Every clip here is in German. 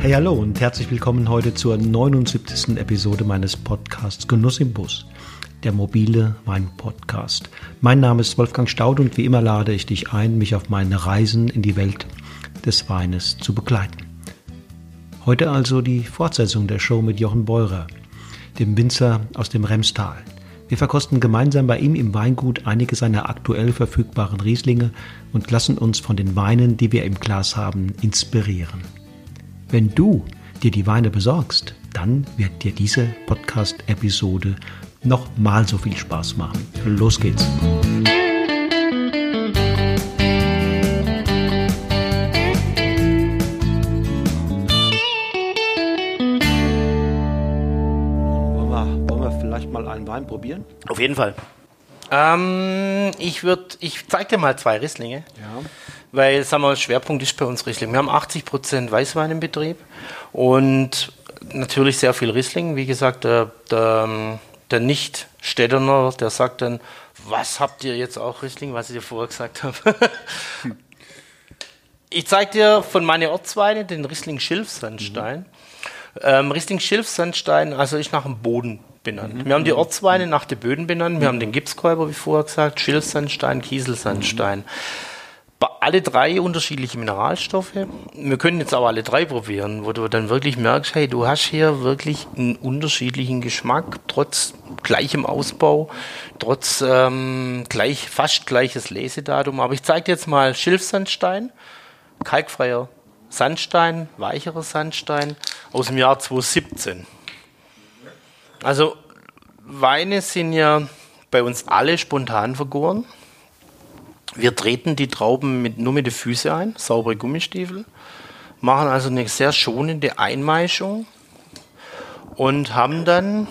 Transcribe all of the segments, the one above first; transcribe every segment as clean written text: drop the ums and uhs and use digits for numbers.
Hey, hallo und herzlich willkommen heute zur 79. Episode meines Podcasts Genuss im Bus, der mobile Wein-Podcast. Mein Name ist Wolfgang Staudt und wie immer lade ich dich ein, mich auf meine Reisen in die Welt des Weines zu begleiten. Heute also die Fortsetzung der Show mit Jochen Beurer, dem Winzer aus dem Remstal. Wir verkosten gemeinsam bei ihm im Weingut einige seiner aktuell verfügbaren Rieslinge und lassen uns von den Weinen, die wir im Glas haben, inspirieren. Wenn du dir die Weine besorgst, dann wird dir diese Podcast-Episode noch mal so viel Spaß machen. Los geht's! Wollen wir vielleicht mal einen Wein probieren? Auf jeden Fall. Ich zeige dir mal 2 Rieslinge. Ja. Weil, sagen wir, Schwerpunkt ist bei uns Riesling. Wir haben 80% Weißwein im Betrieb und natürlich sehr viel Riesling. Wie gesagt, der Nicht-Städtener, der sagt dann, was habt ihr jetzt auch Riesling, was ich dir vorher gesagt habe. Ich zeige dir von meinen Ortsweine den Riesling Schilfsandstein. Riesling Schilfsandstein, also ist nach dem Boden benannt. Wir haben die Ortsweine nach den Böden benannt. Wir haben den Gipskäuber, wie vorher gesagt, Schilfsandstein, Kieselsandstein. Alle 3 unterschiedliche Mineralstoffe. Wir können jetzt aber alle 3 probieren, wo du dann wirklich merkst, hey, du hast hier wirklich einen unterschiedlichen Geschmack, trotz gleichem Ausbau, trotz fast gleiches Lesedatum. Aber ich zeige dir jetzt mal Schilfsandstein, kalkfreier Sandstein, weicherer Sandstein aus dem Jahr 2017. Also Weine sind ja bei uns alle spontan vergoren. Wir treten die Trauben nur mit den Füßen ein, saubere Gummistiefel, machen also eine sehr schonende Einmeischung und haben dann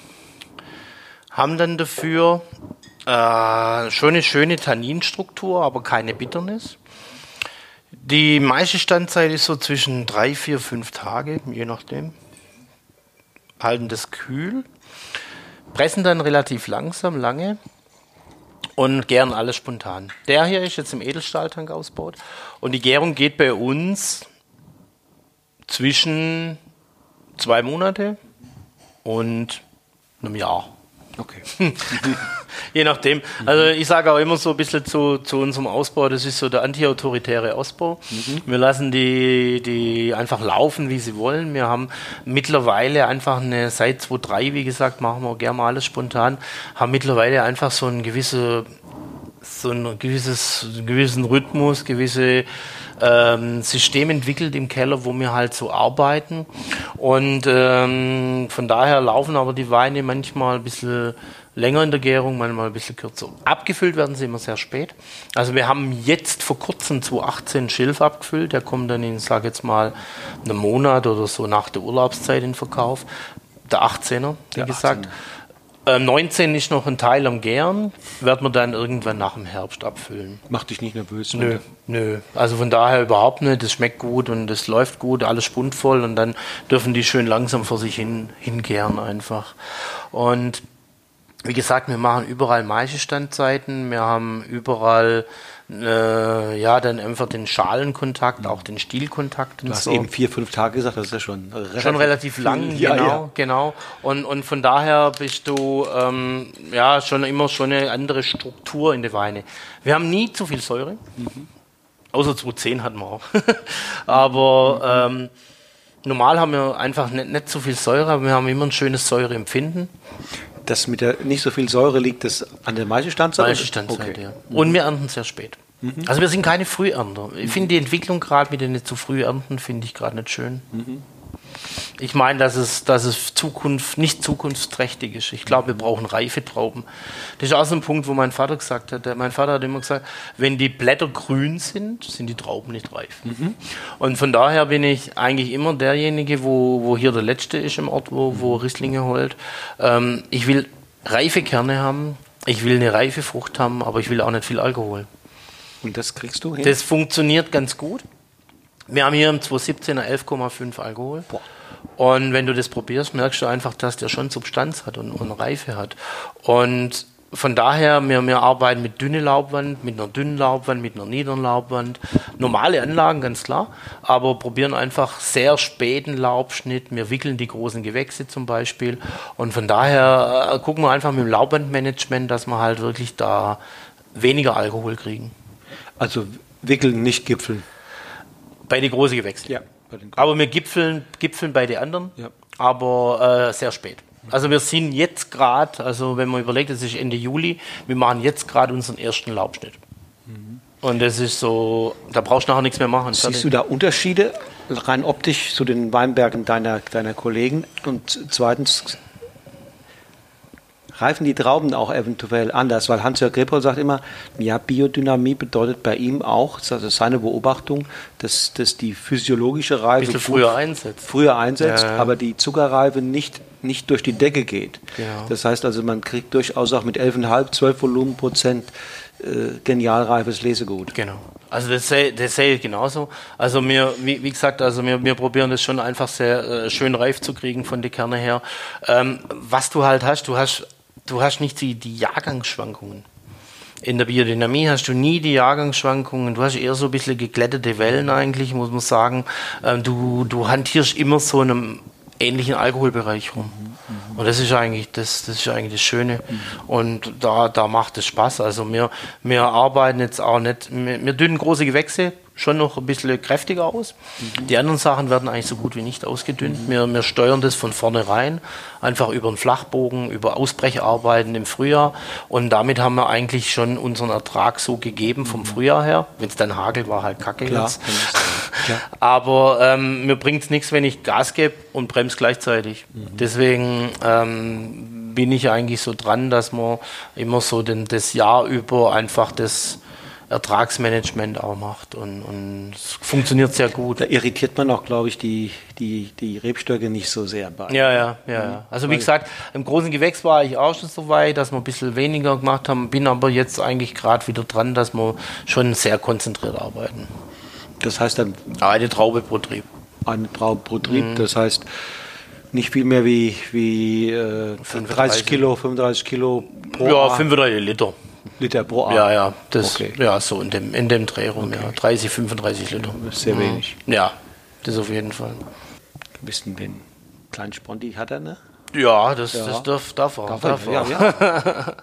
dafür schon eine schöne Tanninstruktur, aber keine Bitternis. Die meiste Standzeit ist so zwischen 3, 4, 5 Tage, je nachdem. Halten das kühl, pressen dann relativ langsam, lange. Und gären alles spontan. Der hier ist jetzt im Edelstahltank ausgebaut. Und die Gärung geht bei uns zwischen 2 Monate und einem Jahr. Okay. Je nachdem. Also ich sage auch immer so ein bisschen zu unserem Ausbau, das ist so der antiautoritäre Ausbau. Wir lassen die einfach laufen, wie sie wollen. Wir haben mittlerweile einfach seit 2003, wie gesagt, machen wir gerne mal alles spontan, haben mittlerweile einfach so einen gewissen Rhythmus, gewisse System entwickelt im Keller, wo wir halt so arbeiten und von daher laufen aber die Weine manchmal ein bisschen länger in der Gärung, manchmal ein bisschen kürzer. Abgefüllt werden sie immer sehr spät. Also wir haben jetzt vor kurzem 2018 Schilf abgefüllt, der kommt dann in, sage jetzt mal, einem Monat oder so nach der Urlaubszeit in Verkauf. Der 18er, wie gesagt. 19 ist noch ein Teil am Gären, werden wir dann irgendwann nach dem Herbst abfüllen. Macht dich nicht nervös? Nö. Also von daher überhaupt nicht. Das schmeckt gut und das läuft gut, alles spundvoll und dann dürfen die schön langsam vor sich hingären einfach. Und wie gesagt, wir machen überall Maischestandzeiten, wir haben überall dann einfach den Schalenkontakt, auch den Stielkontakt. Du hast eben 4, 5 Tage gesagt, das ist ja schon relativ lang, genau. Und von daher bist du schon immer schon eine andere Struktur in der Weine. Wir haben nie zu viel Säure, außer 2010 hatten wir auch. Aber normal haben wir einfach nicht so viel Säure, aber wir haben immer ein schönes Säureempfinden. Das mit der nicht so viel Säure liegt das an der Maischestandzeit? Maischestandzeit, okay. ja. Und wir ernten sehr spät. Also wir sind keine Frühernter. Ich finde die Entwicklung gerade mit den zu früh ernten, finde ich gerade nicht schön. Ich meine, dass es nicht zukunftsträchtig ist. Ich glaube, wir brauchen reife Trauben. Das ist auch so ein Punkt, wo mein Vater gesagt hat. Mein Vater hat immer gesagt, wenn die Blätter grün sind, sind die Trauben nicht reif. Und von daher bin ich eigentlich immer derjenige, wo hier der Letzte ist im Ort, wo Rieslinge holt. Ich will reife Kerne haben, ich will eine reife Frucht haben, aber ich will auch nicht viel Alkohol. Und das kriegst du hin? Das funktioniert ganz gut. Wir haben hier im 2017er 11,5 Alkohol. Boah. Und wenn du das probierst, merkst du einfach, dass der schon Substanz hat und Reife hat. Und von daher, wir arbeiten mit dünne Laubwand, mit einer dünnen Laubwand, mit einer niederen Laubwand. Normale Anlagen, ganz klar, aber probieren einfach sehr späten Laubschnitt. Wir wickeln die großen Gewächse zum Beispiel. Und von daher gucken wir einfach mit dem Laubwandmanagement, dass wir halt wirklich da weniger Alkohol kriegen. Also wickeln, nicht gipfeln. Bei den großen Gewächsen. Ja. Aber wir gipfeln bei den anderen, aber sehr spät. Also wir sind jetzt gerade, also wenn man überlegt, es ist Ende Juli, wir machen jetzt gerade unseren ersten Laubschnitt. Und das ist so, da brauchst du nachher nichts mehr machen. Siehst du da Unterschiede rein optisch zu den Weinbergen deiner Kollegen? Und zweitens, reifen die Trauben auch eventuell anders? Weil Hans-Jörg Grepold sagt immer, ja, Biodynamie bedeutet bei ihm auch, das ist seine Beobachtung, dass die physiologische Reife früher einsetzt, aber die Zuckerreife nicht durch die Decke geht. Genau. Das heißt also, man kriegt durchaus auch mit 11,5, 12 Volumenprozent genial reifes Lesegut. Genau. Also das sehe ich genauso. Also wie gesagt, also wir probieren das schon einfach sehr schön reif zu kriegen von den Kernen her. Was du halt hast, du hast nicht die Jahrgangsschwankungen. In der Biodynamie hast du nie die Jahrgangsschwankungen. Du hast eher so ein bisschen geglättete Wellen eigentlich, muss man sagen. Du hantierst immer so in einem ähnlichen Alkoholbereich rum. Und das ist eigentlich das Schöne. Und da macht es Spaß. Also wir arbeiten jetzt auch nicht, wir dünnen große Gewächse schon noch ein bisschen kräftiger aus. Die anderen Sachen werden eigentlich so gut wie nicht ausgedünnt. Wir steuern das von vornherein, einfach über einen Flachbogen, über Ausbrecharbeiten im Frühjahr. Und damit haben wir eigentlich schon unseren Ertrag so gegeben vom Frühjahr her. Wenn es dann hagelt, war halt kacke jetzt. Klar. Aber mir bringt es nichts, wenn ich Gas gebe und bremse gleichzeitig. Deswegen bin ich eigentlich so dran, dass man immer so das Jahr über einfach das Ertragsmanagement auch macht und es funktioniert sehr gut. Da irritiert man auch, glaube ich, die Rebstöcke nicht so sehr bei. Ja. Also wie gesagt, im großen Gewächs war ich auch schon so weit, dass wir ein bisschen weniger gemacht haben, bin aber jetzt eigentlich gerade wieder dran, dass wir schon sehr konzentriert arbeiten. Das heißt dann... Eine Traube pro Trieb. Eine Traube pro Trieb, das heißt nicht viel mehr wie 35 Kilo pro Ja, 35 Liter pro Jahr. Ja, ja, so in dem Dreh rum, okay. Ja, 30, 35 Liter. Das ist sehr wenig. Ja, das auf jeden Fall. Ein bisschen den kleinen Sponti hat er, ne? Ja, das darf er. Ja.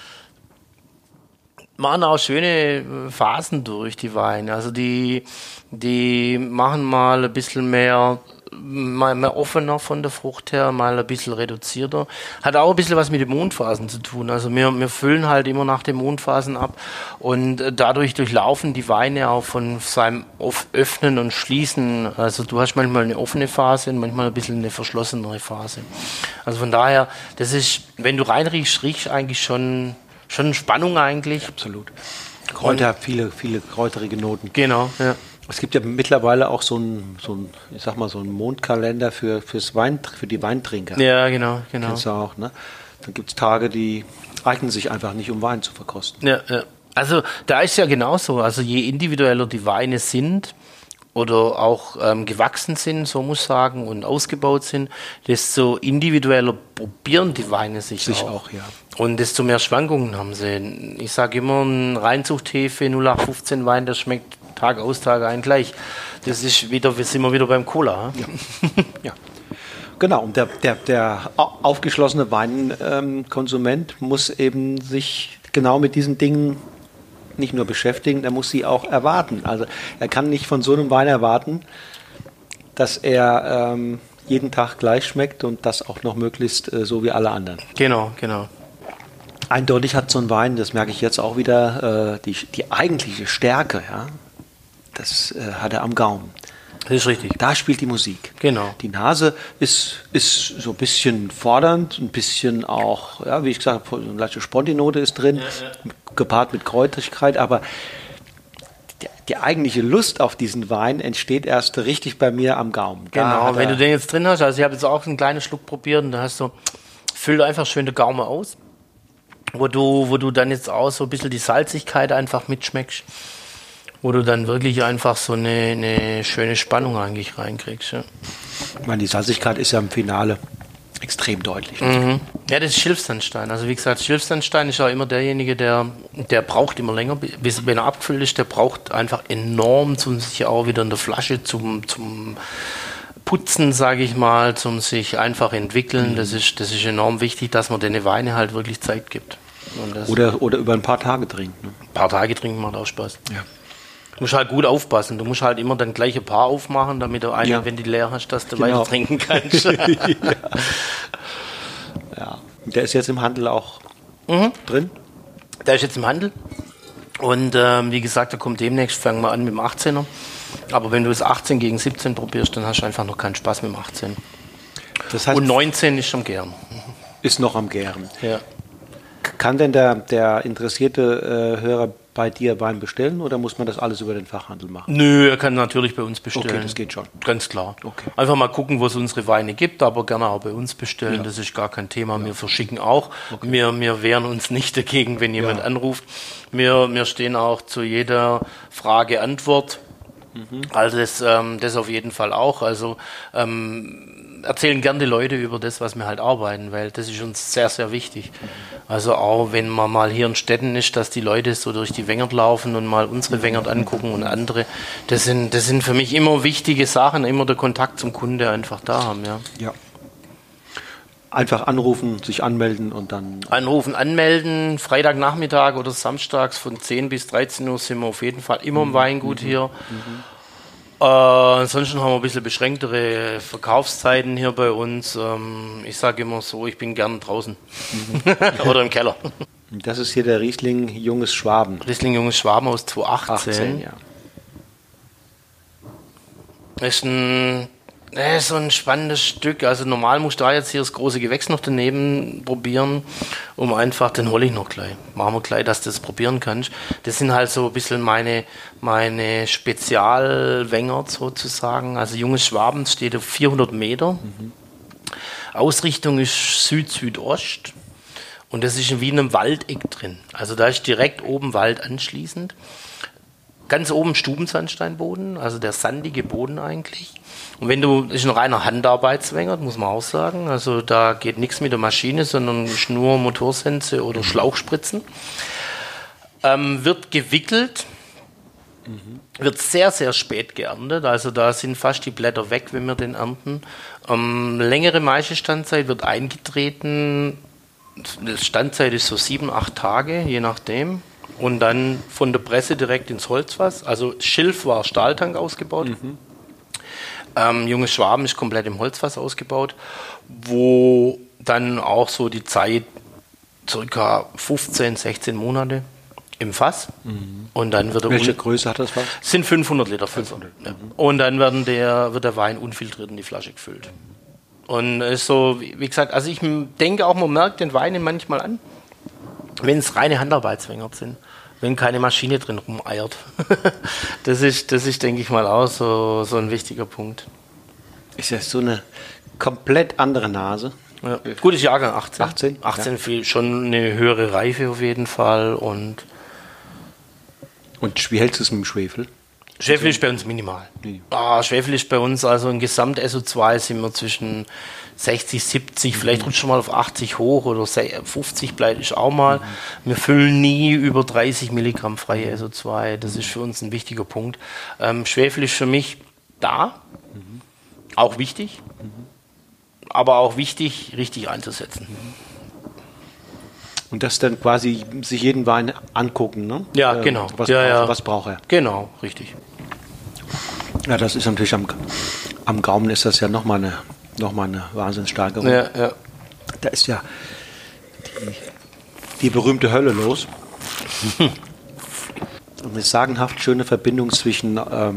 Machen auch schöne Phasen durch, die Weine. Also die machen mal ein bisschen mehr offener von der Frucht her, mal ein bisschen reduzierter. Hat auch ein bisschen was mit den Mondphasen zu tun. Also wir füllen halt immer nach den Mondphasen ab und dadurch durchlaufen die Weine auch von seinem Öffnen und Schließen. Also du hast manchmal eine offene Phase und manchmal ein bisschen eine verschlossenere Phase. Also von daher, das ist, wenn du reinriechst, riechst eigentlich schon Spannung eigentlich. Absolut. Kräuter, viele kräuterige Noten. Genau, ja. Es gibt ja mittlerweile auch so einen Mondkalender für die Weintrinker. Ja, genau. Kennst du auch, ne? Dann gibt es Tage, die eignen sich einfach nicht, um Wein zu verkosten. Ja. Also da ist ja genauso. Also je individueller die Weine sind oder auch gewachsen sind, so muss ich sagen, und ausgebaut sind, desto individueller probieren die Weine sich auch. Ja. Und desto mehr Schwankungen haben sie. Ich sage immer, ein Reinzuchthefe 0815 Wein, das schmeckt Tag aus, Tag ein gleich. Das ist wir sind wieder beim Cola. Ja. Genau, und der aufgeschlossene Weinkonsument muss eben sich genau mit diesen Dingen nicht nur beschäftigen, er muss sie auch erwarten. Also er kann nicht von so einem Wein erwarten, dass er jeden Tag gleich schmeckt und das auch noch möglichst so wie alle anderen. Genau. Eindeutig hat so ein Wein, das merke ich jetzt auch wieder, die eigentliche Stärke, ja, das hat er am Gaumen. Das ist richtig. Da spielt die Musik. Genau. Die Nase ist so ein bisschen fordernd, ein bisschen auch, ja, wie ich gesagt habe, eine leichte Sponti-Note ist drin, gepaart mit Kräutrigkeit, aber die eigentliche Lust auf diesen Wein entsteht erst richtig bei mir am Gaumen. Genau, wenn du den jetzt drin hast, also ich habe jetzt auch einen kleinen Schluck probiert und da hast du, füllt einfach schön den Gaumen aus, wo du dann jetzt auch so ein bisschen die Salzigkeit einfach mitschmeckst. Wo du dann wirklich einfach so eine schöne Spannung eigentlich reinkriegst. Ja. Ich meine, die Salzigkeit ist ja im Finale extrem deutlich. Ja, das ist Schilfsandstein. Also wie gesagt, Schilfsandstein ist ja immer derjenige, der braucht immer länger, bis wenn er abgefüllt ist, der braucht einfach enorm, um sich auch wieder in der Flasche zum Putzen, sage ich mal, zum sich einfach entwickeln. Das ist enorm wichtig, dass man den Weine halt wirklich Zeit gibt. Oder über ein paar Tage trinken. Ne? Ein paar Tage trinken macht auch Spaß. Ja. Du musst halt gut aufpassen. Du musst halt immer dann gleiche Paar aufmachen, damit du eine, wenn die leer hast, dass du weiter trinken kannst. Ja. Der ist jetzt im Handel auch drin? Der ist jetzt im Handel. Und wie gesagt, da kommt demnächst, fangen wir an mit dem 18er. Aber wenn du das 18 gegen 17 probierst, dann hast du einfach noch keinen Spaß mit dem 18. Das heißt, und 19 ist am Gären. Ist noch am Gären. Ja. Kann denn der interessierte Hörer bei dir Wein bestellen oder muss man das alles über den Fachhandel machen? Nö, er kann natürlich bei uns bestellen. Okay, das geht schon. Ganz klar. Okay. Einfach mal gucken, wo es unsere Weine gibt, aber gerne auch bei uns bestellen. Ja. Das ist gar kein Thema. Ja. Wir verschicken auch. Okay. Wir wehren uns nicht dagegen, wenn jemand anruft. Wir stehen auch zu jeder Frage Antwort. Also das auf jeden Fall auch. Also erzählen gerne die Leute über das, was wir halt arbeiten, weil das ist uns sehr, sehr wichtig. Also auch wenn man mal hier in Städten ist, dass die Leute so durch die Wengert laufen und mal unsere Wengert angucken und andere. Das sind für mich immer wichtige Sachen, immer der Kontakt zum Kunde einfach da haben. Ja. Einfach anrufen, sich anmelden und dann... Anrufen, anmelden, Freitagnachmittag oder samstags von 10 bis 13 Uhr sind wir auf jeden Fall immer im Weingut hier. Ansonsten haben wir ein bisschen beschränktere Verkaufszeiten hier bei uns. Ich sage immer so, ich bin gern draußen oder im Keller. Das ist hier der Riesling Junges Schwaben. Riesling Junges Schwaben aus 2018. Ja. Das ist so ein spannendes Stück. Also normal musst du da jetzt hier das große Gewächs noch daneben probieren, um einfach, den hole ich noch gleich. Machen wir gleich, dass du das probieren kannst. Das sind halt so ein bisschen meine Spezialwängert sozusagen. Also Junges Schwaben steht auf 400 Meter. Ausrichtung ist Süd-Südost. Und das ist wie in einem Waldeck drin. Also da ist direkt oben Wald anschließend. Ganz oben Stubensandsteinboden, also der sandige Boden eigentlich. Und das ist ein reiner Handarbeitswängert, muss man auch sagen. Also da geht nichts mit der Maschine, sondern nur Motorsense oder Schlauchspritzen. Wird gewickelt, wird sehr, sehr spät geerntet. Also da sind fast die Blätter weg, wenn wir den ernten. Längere Maischestandzeit wird eingetreten. Die Standzeit ist so 7-8 Tage, je nachdem. Und dann von der Presse direkt ins Holzfass. Also Schilf war Stahltank ausgebaut. Junges Schwaben ist komplett im Holzfass ausgebaut, wo dann auch so die Zeit ca. 15, 16 Monate im Fass. Und dann wird Welche Größe hat das Fass? Sind 500 Liter Fässer. Ja. Und dann wird der Wein unfiltriert in die Flasche gefüllt. Und ist so, wie gesagt, also ich denke auch, man merkt den Wein manchmal an, wenn es reine Handarbeitswängert sind, wenn keine Maschine drin rumeiert. Das ist, denke ich mal, auch so ein wichtiger Punkt. Ist ja so eine komplett andere Nase. Ja. Gutes Jahrgang, 18 ja. Viel, schon eine höhere Reife auf jeden Fall. Und wie hältst du es mit dem Schwefel? Schwefel ist bei uns minimal. Schwefel ist bei uns, also im Gesamt-SO2 sind wir zwischen 60, 70, vielleicht rutscht schon mal auf 80 hoch oder 50 bleibt ich auch mal. Wir füllen nie über 30 Milligramm freie SO2, das ist für uns ein wichtiger Punkt. Schwefel ist für mich da, auch wichtig, aber auch wichtig, richtig einzusetzen. Und das dann quasi sich jeden Wein angucken, ne? Ja, genau. Was braucht er? Genau, richtig. Ja, das ist natürlich am Gaumen ist das ja nochmal eine Wahnsinnssteigerung. Ja. Da ist ja die berühmte Hölle los. Eine sagenhaft schöne Verbindung zwischen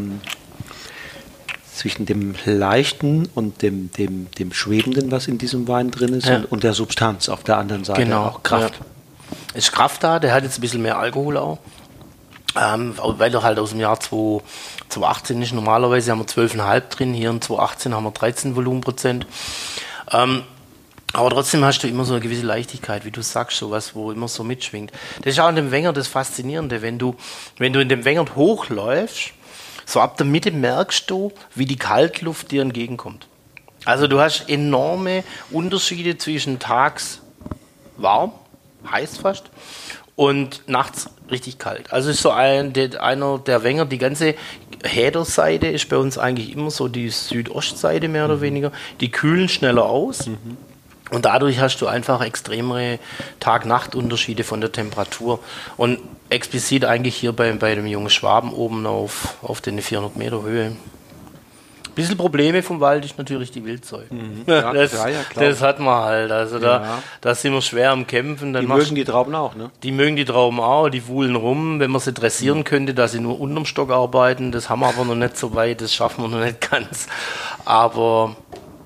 dem Leichten und dem Schwebenden, was in diesem Wein drin ist, und der Substanz auf der anderen Seite. Genau. Auch Kraft. Ja. Ist Kraft da, der hat jetzt ein bisschen mehr Alkohol auch. Weil er halt aus dem Jahr 2018 ist. Normalerweise haben wir 12,5 drin, hier in 2018 haben wir 13 Volumenprozent. Aber trotzdem hast du immer so eine gewisse Leichtigkeit, wie du sagst, sowas, wo immer so mitschwingt. Das ist auch in dem Wengert das Faszinierende, wenn du in dem Wengert hochläufst, so ab der Mitte merkst du, wie die Kaltluft dir entgegenkommt. Also du hast enorme Unterschiede zwischen warm, heiß fast. Und nachts richtig kalt. Also ist so einer der Wenger, die ganze Häderseite ist bei uns eigentlich immer so die Südostseite mehr oder weniger. Die kühlen schneller aus und dadurch hast du einfach extremere Tag-Nacht-Unterschiede von der Temperatur. Und explizit eigentlich hier bei dem jungen Schwaben oben auf den 400 Meter Höhe. Ein bisschen Probleme vom Wald ist natürlich die Wildsäue. Ja, das hat man halt. Also da sind wir schwer am Kämpfen. Dann die mögen die Trauben auch, ne? Die mögen die Trauben auch, die wuhlen rum. Wenn man sie dressieren könnte, dass sie nur unterm Stock arbeiten, das haben wir aber noch nicht so weit, das schaffen wir noch nicht ganz. Aber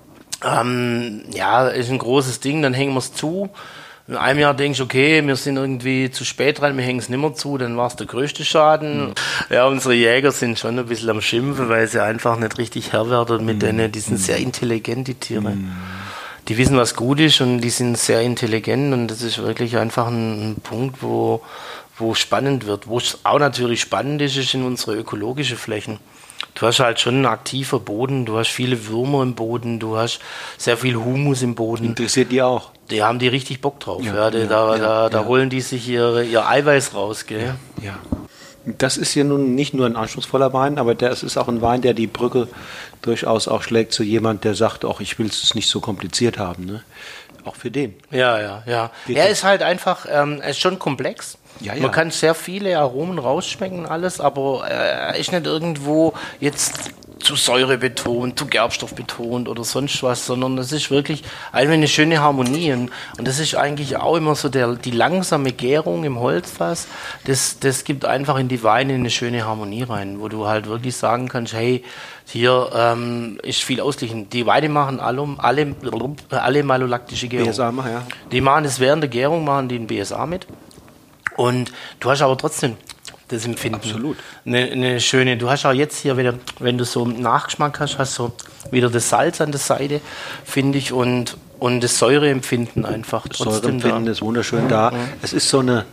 ist ein großes Ding, dann hängen wir es zu. In einem Jahr denkst du, okay, wir sind irgendwie zu spät dran, wir hängen es nicht mehr zu, dann war es der größte Schaden. Ja, unsere Jäger sind schon ein bisschen am Schimpfen, weil sie einfach nicht richtig Herr werden mit denen. Die sind sehr intelligent, die Tiere. Die wissen, was gut ist und die sind sehr intelligent und das ist wirklich einfach ein Punkt, wo spannend wird. Wo es auch natürlich spannend ist in unsere ökologischen Flächen. Du hast halt schon einen aktiven Boden, du hast viele Würmer im Boden, du hast sehr viel Humus im Boden. Interessiert die auch? Die haben die richtig Bock drauf. Da holen die sich ihr Eiweiß raus, gell? Ja. Das ist ja nun nicht nur ein anspruchsvoller Wein, aber es ist auch ein Wein, der die Brücke durchaus auch schlägt zu jemand, der sagt, auch ich will es nicht so kompliziert haben. Ne? Auch für den. Ja. Er ist halt einfach, er ist schon komplex. Ja. Man kann sehr viele Aromen rausschmecken, alles, aber er ist nicht irgendwo jetzt zu Säure betont, zu Gerbstoff betont oder sonst was, sondern das ist wirklich einfach eine schöne Harmonie. Und das ist eigentlich auch immer so die langsame Gärung im Holzfass, das gibt einfach in die Weine eine schöne Harmonie rein, wo du halt wirklich sagen kannst, hey, hier ist viel ausgeglichen. Die Weine machen alle malolaktische Gärung. BSA, ja. Die machen das während der Gärung, machen die ein BSA mit. Und du hast aber trotzdem das Empfinden. Absolut. Eine schöne, du hast auch jetzt hier wieder, wenn du so einen Nachgeschmack hast du wieder das Salz an der Seite, finde ich, und das Säureempfinden einfach trotzdem Säureempfinden da. ist wunderschön da. Es ist so eine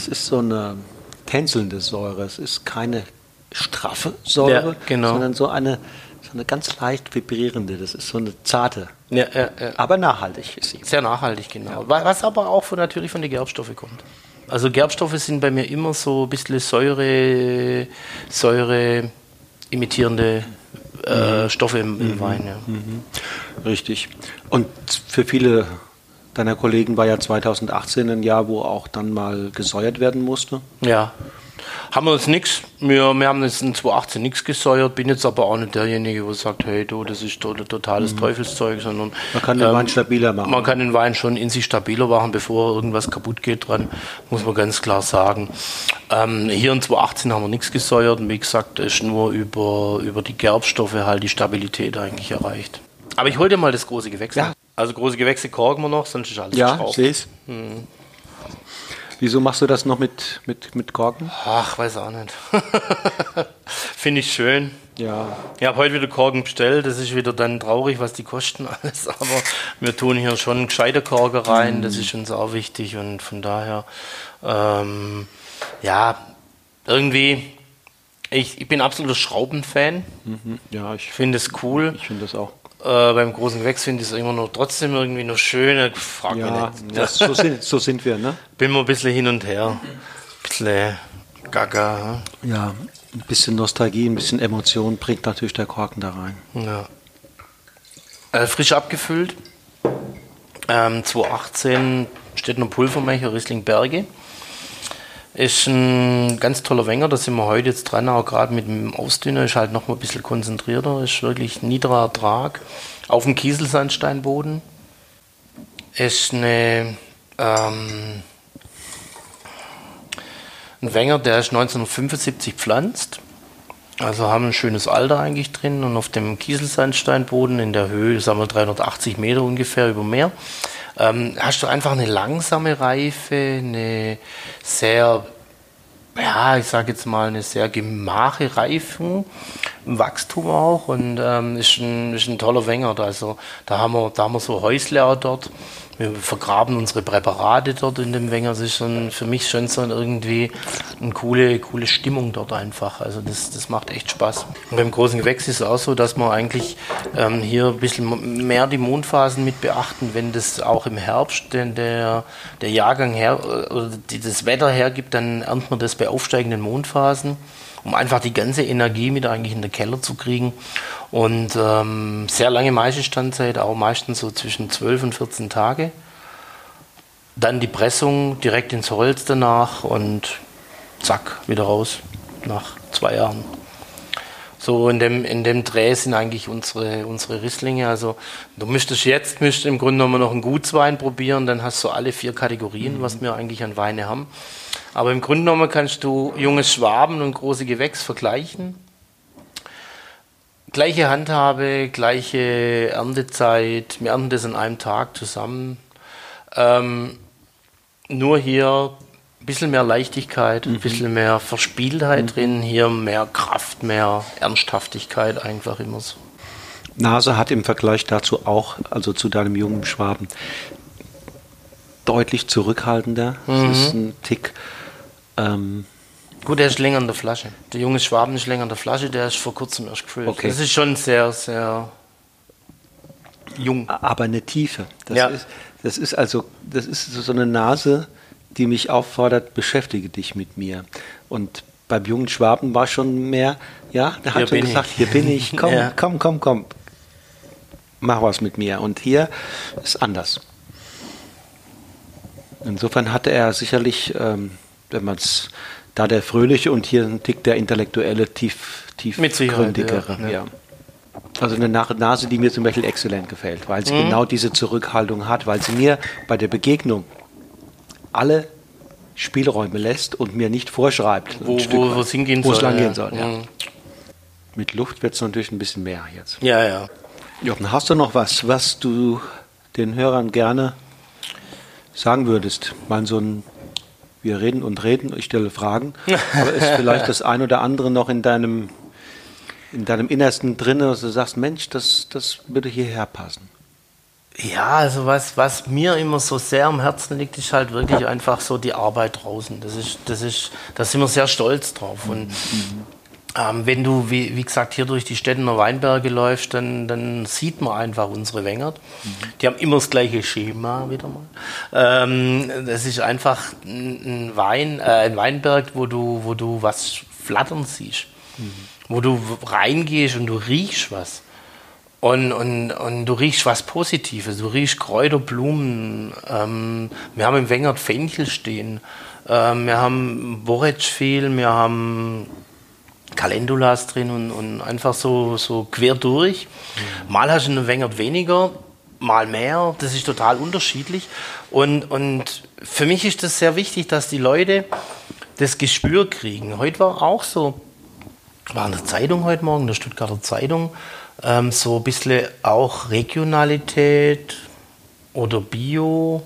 tänzelnde Säure. Es ist keine straffe Säure, sondern so eine ganz leicht vibrierende. Das ist so eine zarte. Ja. Aber nachhaltig ist sie. Sehr nachhaltig, genau. Ja. Was aber auch natürlich von den Gerbstoffen kommt. Also Gerbstoffe sind bei mir immer so ein bisschen Säure imitierende Stoffe im Wein. Ja. Richtig. Und für viele deiner Kollegen war ja 2018 ein Jahr, wo auch dann mal gesäuert werden musste. Ja. Haben wir uns nichts, wir haben jetzt in 2018 nichts gesäuert, bin jetzt aber auch nicht derjenige, der sagt, hey du, das ist totales Teufelszeug, sondern man kann den Wein stabiler machen. Man kann den Wein schon in sich stabiler machen, bevor irgendwas kaputt geht dran, muss man ganz klar sagen. Hier in 2018 haben wir nichts gesäuert und wie gesagt, ist nur über die Gerbstoffe halt die Stabilität eigentlich erreicht. Aber ich hol dir mal das große Gewächs. Ja. Also große Gewächse korken wir noch, sonst ist alles ja, ich sehe es. Wieso machst du das noch mit Korken? Ach, weiß auch nicht. Finde ich schön. Ja. Ich habe heute wieder Korken bestellt. Das ist wieder dann traurig, was die kosten alles. Aber wir tun hier schon gescheite Korken rein. Das ist uns auch wichtig. Und von daher, irgendwie, ich bin absoluter Schraubenfan. Ja, ich finde es cool. Ich finde das auch. Beim großen Gewächs finde ich es immer noch trotzdem irgendwie noch schön. Frag mich nicht. Ja, so sind wir, ne? Bin mal ein bisschen hin und her. Ein bisschen gaga. Ja, ein bisschen Nostalgie, ein bisschen Emotion bringt natürlich der Korken da rein. Ja. Frisch abgefüllt. 2018 steht noch Pulvermecher Riesling Berge. Ist ein ganz toller Wenger, da sind wir heute jetzt dran, auch gerade mit dem Ausdünner, ist halt noch mal ein bisschen konzentrierter, ist wirklich niederer Ertrag. Auf dem Kieselsandsteinboden. Ist ein Wenger, der ist 1975 pflanzt. Also haben ein schönes Alter eigentlich drin und auf dem Kieselsandsteinboden in der Höhe, sagen wir 380 Meter ungefähr über Meer, hast du einfach eine langsame Reife, eine sehr, ich sage jetzt mal, eine sehr gemache Reifung, im Wachstum auch und ist ein toller Wenger. Also da haben wir so Häusle auch dort. Wir vergraben unsere Präparate dort in dem Wenger. Das ist für mich schon so irgendwie eine coole Stimmung dort einfach. Also das macht echt Spaß. Und beim großen Gewächs ist es auch so, dass wir eigentlich hier ein bisschen mehr die Mondphasen mit beachten, wenn das auch im Herbst der Jahrgang oder das Wetter hergibt, dann erntet man das bei aufsteigenden Mondphasen, um einfach die ganze Energie mit eigentlich in den Keller zu kriegen. Und sehr lange Maischestandzeit, auch meistens so zwischen 12 und 14 Tage. Dann die Pressung direkt ins Holz danach und zack, wieder raus nach 2 Jahren. So in dem Dreh sind eigentlich unsere Rieslinge. Also du müsstest im Grunde genommen noch einen Gutswein probieren, dann hast du alle 4 Kategorien, was wir eigentlich an Weine haben. Aber im Grunde genommen kannst du junges Schwaben und große Gewächs vergleichen. Gleiche Handhabe, gleiche Erntezeit, wir ernten das an einem Tag zusammen. Nur hier ein bisschen mehr Leichtigkeit, ein bisschen mehr Verspieltheit drin, hier mehr Kraft, mehr Ernsthaftigkeit einfach immer so. Nase hat im Vergleich dazu auch, also zu deinem jungen Schwaben, deutlich zurückhaltender. Das ist ein Tick. Gut, der ist länger in der Flasche. Der junge Schwaben ist länger in der Flasche, der ist vor kurzem erst gefüllt. Okay. Das ist schon sehr, sehr jung. Aber eine Tiefe. Das ist so eine Nase, die mich auffordert, beschäftige dich mit mir. Und beim jungen Schwaben war schon mehr, ja, der hat schon gesagt, hier bin ich, komm, Ja. komm, mach was mit mir. Und hier ist anders. Insofern hatte er sicherlich, wenn man es, da der Fröhliche und hier ein Tick der Intellektuelle, tiefgründigere. Ja. Ja. Also eine Nase, die mir zum Beispiel exzellent gefällt, weil sie genau diese Zurückhaltung hat, weil sie mir bei der Begegnung alle Spielräume lässt und mir nicht vorschreibt, Wo es hingehen soll. wo es lang gehen soll. Ja. Mhm. Mit Luft wird es natürlich ein bisschen mehr jetzt. Ja. Jochen, hast du noch was du den Hörern gerne sagen würdest? Mal so ein, wir reden und reden, ich stelle Fragen, aber ist vielleicht das ein oder andere noch in deinem Innersten drin, dass du sagst, Mensch, das würde hierher passen? Ja, also was mir immer so sehr am Herzen liegt, ist halt wirklich einfach so die Arbeit draußen. Da sind wir sehr stolz drauf. Und wenn du, wie gesagt, hier durch die Stettener Weinberge läufst, dann sieht man einfach unsere Wengert. Die haben immer das gleiche Schema wieder mal. Das ist einfach ein Weinberg, wo du was flattern siehst. Wo du reingehst und du riechst was. Und du riechst was Positives. Du riechst Kräuter, Blumen. Wir haben im Wengert Fenchel stehen. Wir haben Borretsch viel. Wir haben Calendulas drin und einfach so quer durch. Mal hast du einen Wengert weniger, mal mehr. Das ist total unterschiedlich. Und für mich ist das sehr wichtig, dass die Leute das Gespür kriegen. Heute war auch so, war in der Zeitung heute Morgen, in der Stuttgarter Zeitung, so ein bisschen auch Regionalität oder Bio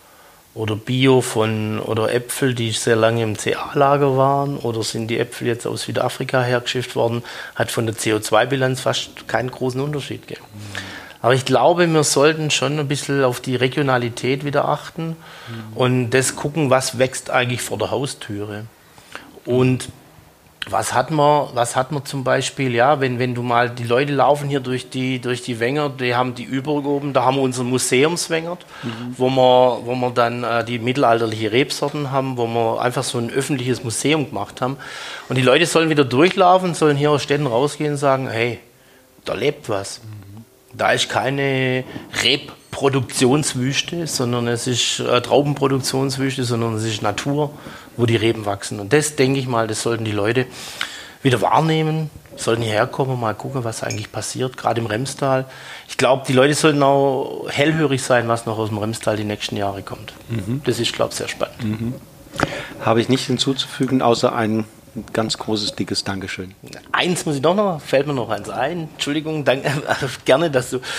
oder Äpfel, die sehr lange im CA-Lager waren, oder sind die Äpfel jetzt aus Südafrika hergeschifft worden, hat von der CO2-Bilanz fast keinen großen Unterschied gegeben. Aber ich glaube, wir sollten schon ein bisschen auf die Regionalität wieder achten und das gucken, was wächst eigentlich vor der Haustüre. Und was hat man zum Beispiel, ja, wenn du mal, die Leute laufen hier durch die Wengert, die haben die Überg oben, da haben wir unseren Museumswengert, wo wir dann die mittelalterliche Rebsorten haben, wo wir einfach so ein öffentliches Museum gemacht haben. Und die Leute sollen wieder durchlaufen, sollen hier aus Städten rausgehen und sagen, hey, da lebt was. Da ist keine Rebproduktionswüste, sondern es ist Traubenproduktionswüste, sondern es ist Natur, wo die Reben wachsen. Und das, denke ich mal, das sollten die Leute wieder wahrnehmen, sollten hierher kommen, mal gucken, was eigentlich passiert, gerade im Remstal. Ich glaube, die Leute sollten auch hellhörig sein, was noch aus dem Remstal die nächsten Jahre kommt. Das ist, glaube ich, sehr spannend. Habe ich nicht hinzuzufügen, außer ein ganz großes, dickes Dankeschön. Eins muss ich doch noch, fällt mir noch eins ein. Entschuldigung, danke, gerne, dass du...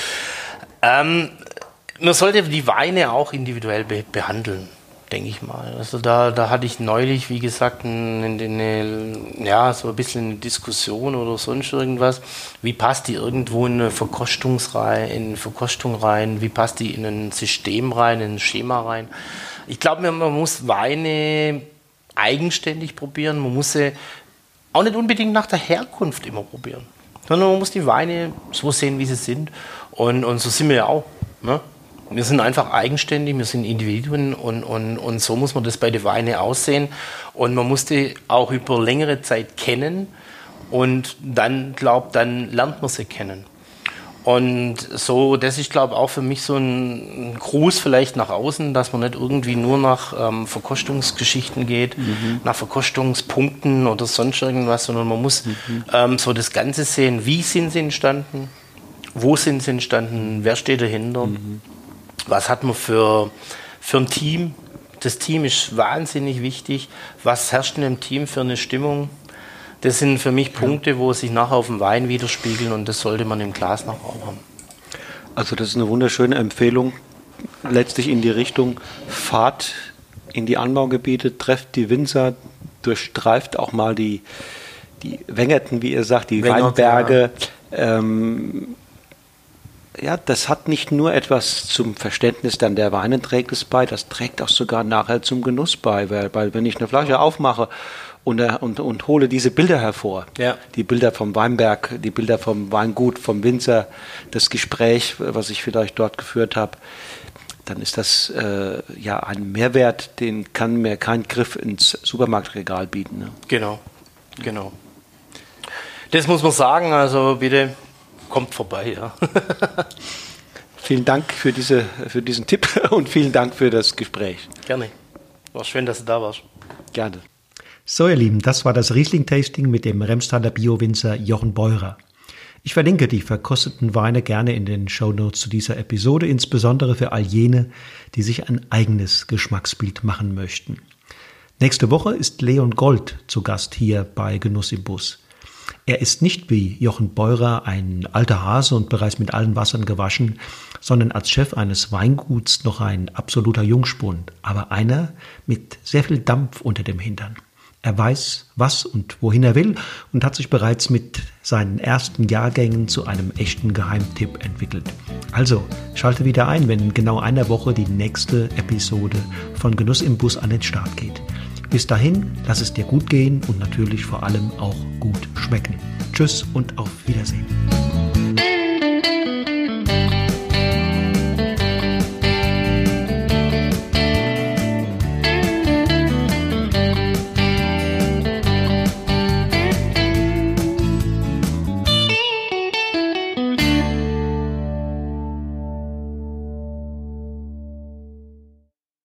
man sollte die Weine auch individuell behandeln, denke ich mal. Also da hatte ich neulich, wie gesagt, so ein bisschen eine Diskussion oder sonst irgendwas. Wie passt die irgendwo in eine Verkostung rein? Wie passt die in ein System rein, in ein Schema rein? Ich glaube, man muss Weine eigenständig probieren. Man muss sie auch nicht unbedingt nach der Herkunft immer probieren, sondern man muss die Weine so sehen, wie sie sind. Und so sind wir ja auch. Ne? Wir sind einfach eigenständig, wir sind Individuen und so muss man das bei den Weinen aussehen. Und man muss die auch über längere Zeit kennen und dann lernt man sie kennen. Und so, das ist, glaube ich, auch für mich so ein Gruß vielleicht nach außen, dass man nicht irgendwie nur nach Verkostungsgeschichten geht, nach Verkostungspunkten oder sonst irgendwas, sondern man muss so das Ganze sehen, wie sind sie entstanden, wo sind sie entstanden, wer steht dahinter, was hat man für ein Team. Das Team ist wahnsinnig wichtig. Was herrscht in dem Team für eine Stimmung? Das sind für mich Punkte, wo sich nachher auf dem Wein widerspiegeln und das sollte man im Glas nachher auch haben. Also das ist eine wunderschöne Empfehlung, letztlich in die Richtung, fahrt in die Anbaugebiete, trefft die Winzer, durchstreift auch mal die Wengerten, wie ihr sagt, die Weinberge. Ja, das hat nicht nur etwas zum Verständnis dann der Weine trägt es bei, das trägt auch sogar nachher zum Genuss bei, weil wenn ich eine Flasche aufmache und hole diese Bilder hervor, die Bilder vom Weinberg, die Bilder vom Weingut, vom Winzer, das Gespräch, was ich vielleicht dort geführt habe, dann ist das ein Mehrwert, den kann mir kein Griff ins Supermarktregal bieten. Ne? Genau. Das muss man sagen, also bitte kommt vorbei, ja. Vielen Dank für diesen Tipp und vielen Dank für das Gespräch. Gerne. War schön, dass du da warst. Gerne. So, ihr Lieben, das war das Riesling-Tasting mit dem Remstadter Bio-Winzer Jochen Beurer. Ich verlinke die verkosteten Weine gerne in den Shownotes zu dieser Episode, insbesondere für all jene, die sich ein eigenes Geschmacksbild machen möchten. Nächste Woche ist Leon Gold zu Gast hier bei Genuss im Bus. Er ist nicht wie Jochen Beurer ein alter Hase und bereits mit allen Wassern gewaschen, sondern als Chef eines Weinguts noch ein absoluter Jungspund, aber einer mit sehr viel Dampf unter dem Hintern. Er weiß, was und wohin er will und hat sich bereits mit seinen ersten Jahrgängen zu einem echten Geheimtipp entwickelt. Also schalte wieder ein, wenn in genau einer Woche die nächste Episode von Genuss im Bus an den Start geht. Bis dahin, lass es dir gut gehen und natürlich vor allem auch gut schmecken. Tschüss und auf Wiedersehen.